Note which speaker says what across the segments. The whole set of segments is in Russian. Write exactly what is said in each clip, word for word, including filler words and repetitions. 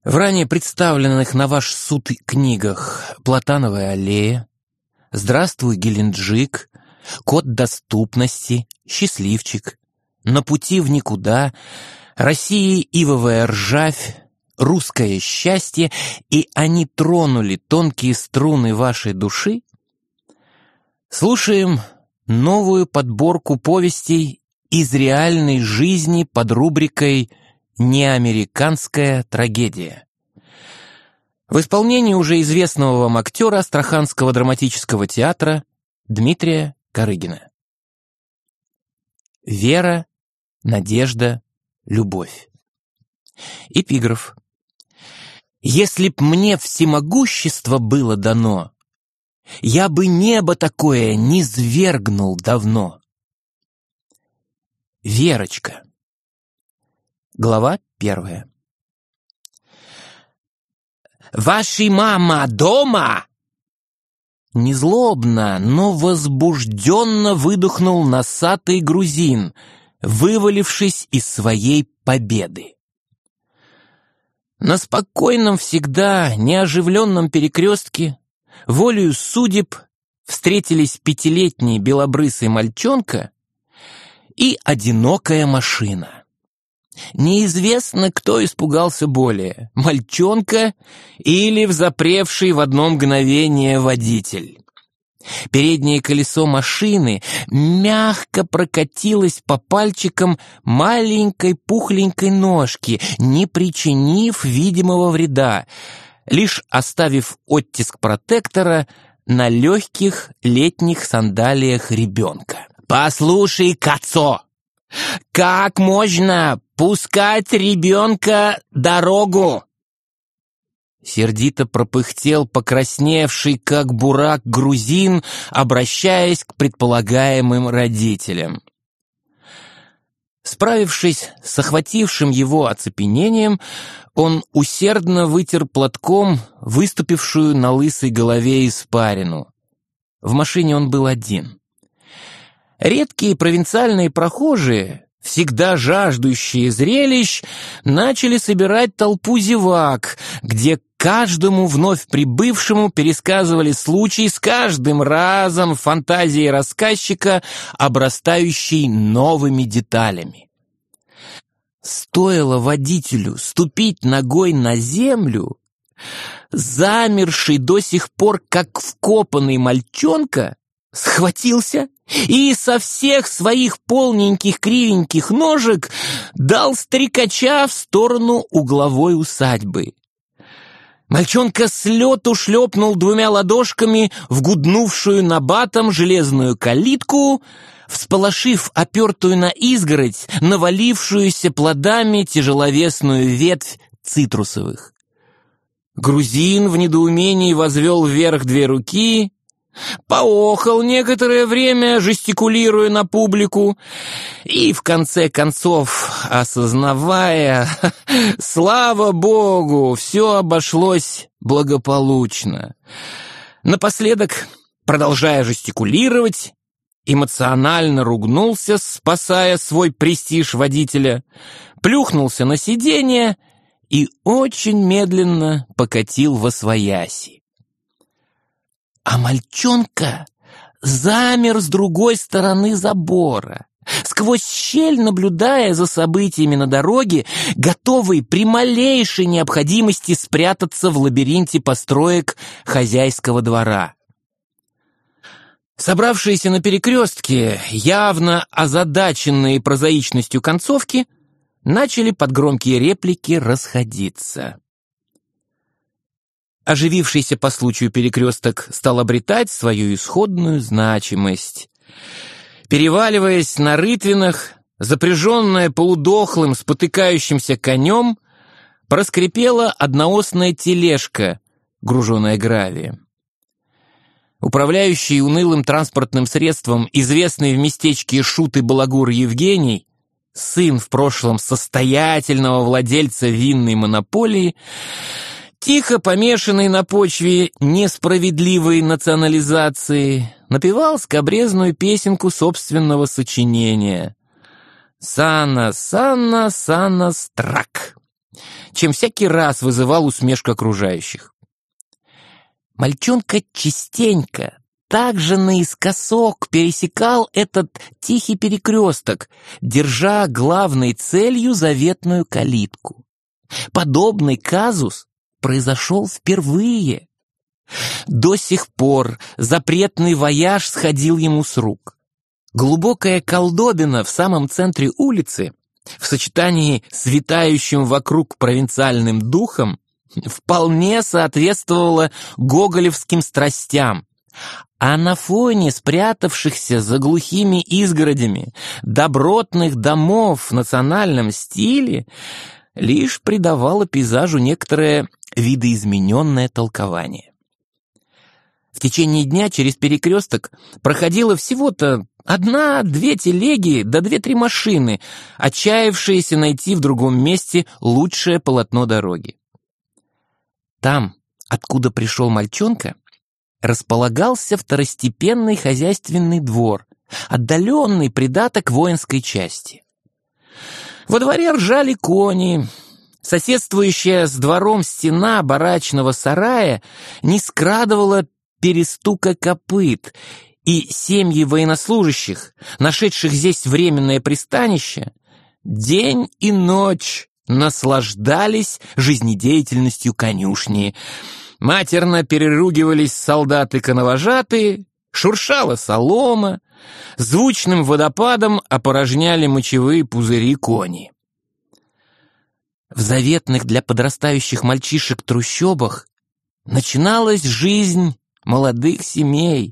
Speaker 1: В ранее представленных на ваш суд книгах «Платановая аллея», «Здравствуй, Геленджик», «Код доступности», «Счастливчик», «На пути в никуда», «Россия ивовая ржавь», «Русское счастье» и они тронули тонкие струны вашей души, слушаем новую подборку повестей из реальной жизни под рубрикой «Неамериканская трагедия». В исполнении уже известного вам актера Астраханского драматического театра Дмитрия Корыгина. Вера, надежда, любовь. Эпиграф. «Если б мне всемогущество было дано, я бы небо такое низвергнул давно». Верочка. Глава первая. «Ваша мама дома?» Незлобно, но возбужденно выдохнул носатый грузин, вывалившись из своей победы. На спокойном всегда неоживленном перекрестке волею судеб встретились пятилетний белобрысый мальчонка и одинокая машина. Неизвестно, кто испугался более, мальчонка или взапревший в одно мгновение водитель. Переднее колесо машины мягко прокатилось по пальчикам маленькой пухленькой ножки, не причинив видимого вреда, лишь оставив оттиск протектора на легких летних сандалиях ребенка. «Послушай, Кацо, как можно пускать ребенка дорогу?» Сердито пропыхтел покрасневший, как бурак, грузин, обращаясь к предполагаемым родителям. Справившись с охватившим его оцепенением, он усердно вытер платком выступившую на лысой голове испарину. В машине он был один. Редкие провинциальные прохожие, всегда жаждущие зрелищ, начали собирать толпу зевак, где каждому вновь прибывшему пересказывали случай, с каждым разом фантазией рассказчика, обрастающей новыми деталями. Стоило водителю ступить ногой на землю, замерший до сих пор как вкопанный мальчонка схватился и со всех своих полненьких кривеньких ножек дал стрекача в сторону угловой усадьбы. Мальчонка с лету шлепнул двумя ладошками в гуднувшую набатом железную калитку, всполошив опертую на изгородь, навалившуюся плодами тяжеловесную ветвь цитрусовых. Грузин в недоумении возвел вверх две руки, поохал некоторое время, жестикулируя на публику, и в конце концов, осознавая, слава богу, все обошлось благополучно. Напоследок, продолжая жестикулировать, эмоционально ругнулся, спасая свой престиж водителя, плюхнулся на сиденье и очень медленно покатил восвояси. А мальчонка замер с другой стороны забора, сквозь щель наблюдая за событиями на дороге, готовый при малейшей необходимости спрятаться в лабиринте построек хозяйского двора. Собравшиеся на перекрестке, явно озадаченные прозаичностью концовки, начали под громкие реплики расходиться. Оживившийся по случаю перекресток стал обретать свою исходную значимость. Переваливаясь на рытвинах, запряженная полудохлым, спотыкающимся конем, проскрипела одноосная тележка, груженная гравием. Управляющий унылым транспортным средством, известный в местечке Шут и Балагур Евгений, сын в прошлом состоятельного владельца винной монополии, тихо помешанный на почве несправедливой национализации, напевал скабрезную песенку собственного сочинения «Сана, сана, сана, страк». чем всякий раз вызывал усмешку окружающих. Мальчонка частенько также наискосок пересекал этот тихий перекресток, держа главной целью заветную калитку. Подобный казус произошел впервые. До сих пор запретный вояж сходил ему с рук. Глубокая колдобина в самом центре улицы, в сочетании с витающим вокруг провинциальным духом, вполне соответствовала гоголевским страстям, а на фоне спрятавшихся за глухими изгородями добротных домов в национальном стиле лишь придавало пейзажу некоторое видоизмененное толкование. В течение дня через перекресток проходило всего-то одна-две телеги да две-три машины, отчаявшиеся найти в другом месте лучшее полотно дороги. Там, откуда пришел мальчонка, располагался второстепенный хозяйственный двор, отдаленный придаток воинской части. Во дворе ржали кони. Соседствующая с двором стена барачного сарая не скрадывала перестука копыт, и семьи военнослужащих, нашедших здесь временное пристанище, день и ночь наслаждались жизнедеятельностью конюшни. Матерно переругивались солдаты-коновожатые, шуршала солома, звучным водопадом опорожняли мочевые пузыри кони. В заветных для подрастающих мальчишек трущобах начиналась жизнь молодых семей.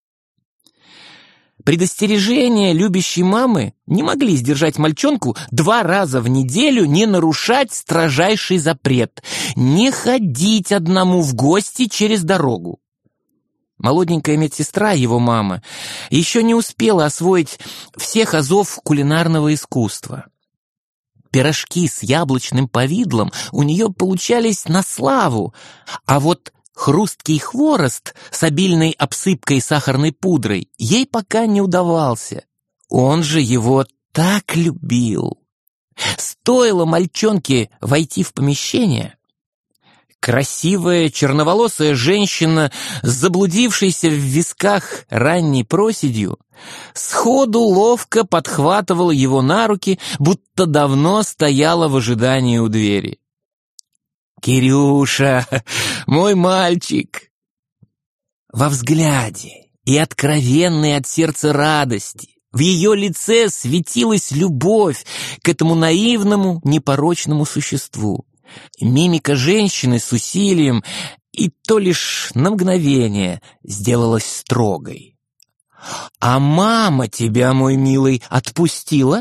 Speaker 1: Предостережения любящей мамы не могли сдержать мальчонку два раза в неделю не нарушать строжайший запрет — не ходить одному в гости через дорогу. Молоденькая медсестра, его мама, еще не успела освоить всех азов кулинарного искусства. Пирожки с яблочным повидлом у нее получались на славу, а вот хрусткий хворост с обильной обсыпкой сахарной пудрой ей пока не удавался. Он же его так любил. Стоило мальчонке войти в помещение, красивая черноволосая женщина с заблудившейся в висках ранней проседью сходу ловко подхватывала его на руки, будто давно стояла в ожидании у двери. «Кирюша, мой мальчик!» Во взгляде и откровенной от сердца радости в ее лице светилась любовь к этому наивному, непорочному существу. Мимика женщины с усилием и то лишь на мгновение сделалась строгой. «А мама тебя, мой милый, отпустила?»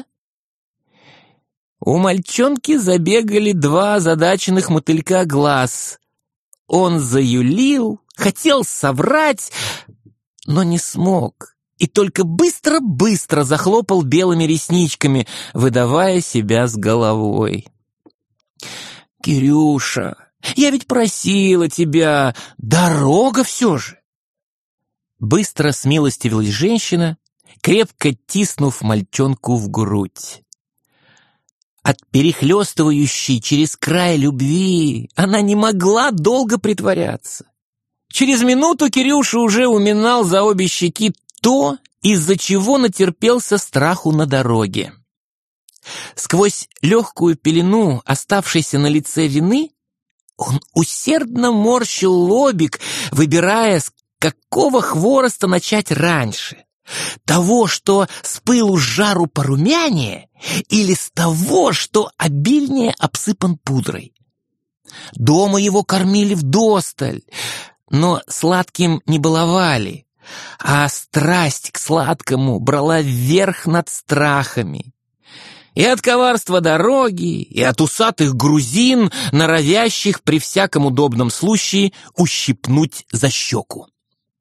Speaker 1: У мальчонки забегали два озадаченных мотылька глаз. Он заюлил, хотел соврать, но не смог, и только быстро-быстро захлопал белыми ресничками, выдавая себя с головой. «Кирюша, я ведь просила тебя, дорога все же!» Быстро смилостивилась женщина, крепко тиснув мальчонку в грудь. От перехлестывающей через край любви она не могла долго притворяться. Через минуту Кирюша уже уминал за обе щеки то, из-за чего натерпелся страху на дороге. Сквозь легкую пелену, оставшейся на лице вины, он усердно морщил лобик, выбирая, с какого хвороста начать раньше. Того, что с пылу с жару порумянее, или с того, что обильнее обсыпан пудрой. Дома его кормили вдосталь, но сладким не баловали, а страсть к сладкому брала вверх над страхами. И от коварства дороги, и от усатых грузин, норовящих при всяком удобном случае ущипнуть за щеку.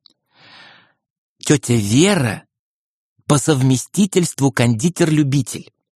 Speaker 1: Тетя Вера по совместительству кондитер-любитель.